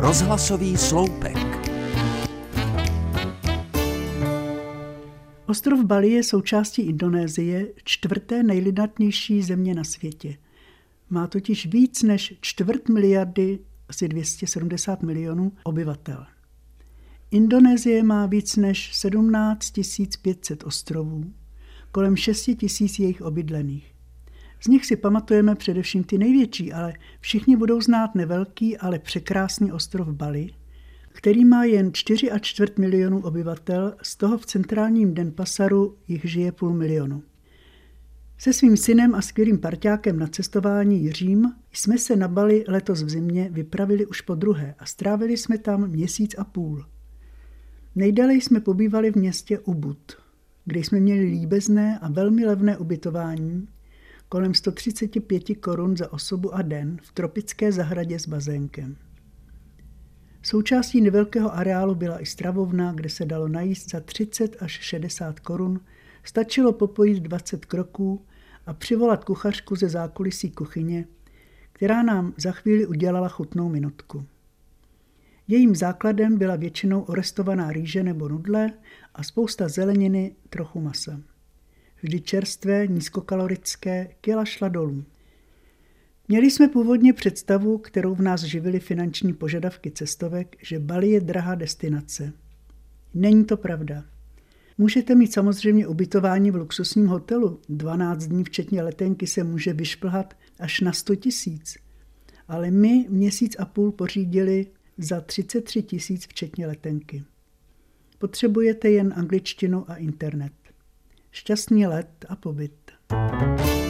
Rozhlasový sloupek. Ostrov Bali je součástí Indonésie, čtvrté nejlidnatější země na světě. Má totiž víc než 250 miliardy, asi 270 milionů obyvatel. Indonésie má víc než 17 500 ostrovů, kolem 6 000 jejich obydlených. Z nich si pamatujeme především ty největší, ale všichni budou znát nevelký, ale překrásný ostrov Bali, který má jen 4,25 milionů obyvatel, z toho v centrálním Denpasaru jich žije 500 000. Se svým synem a skvělým parťákem na cestování Jiřím jsme se na Bali letos v zimě vypravili už podruhé a strávili jsme tam 1,5 měsíce. Nejdéle jsme pobývali v městě Ubud, kde jsme měli líbezné a velmi levné ubytování, kolem 135 korun za osobu a den v tropické zahradě s bazénkem. Součástí nevelkého areálu byla i stravovna, kde se dalo najíst za 30 až 60 korun, stačilo popojit 20 kroků a přivolat kuchařku ze zákulisí kuchyně, která nám za chvíli udělala chutnou minutku. Jejím základem byla většinou orestovaná rýže nebo nudle a spousta zeleniny, trochu masa. Vždy čerstvé, nízkokalorické, kila šla dolů. Měli jsme původně představu, kterou v nás živily finanční požadavky cestovek, že Bali je drahá destinace. Není to pravda. Můžete mít samozřejmě ubytování v luxusním hotelu. 12 dní včetně letenky se může vyšplhat až na 100 000. Ale my 1,5 měsíce pořídili za 33 000 včetně letenky. Potřebujete jen angličtinu a internet. Šťastný let a pobyt.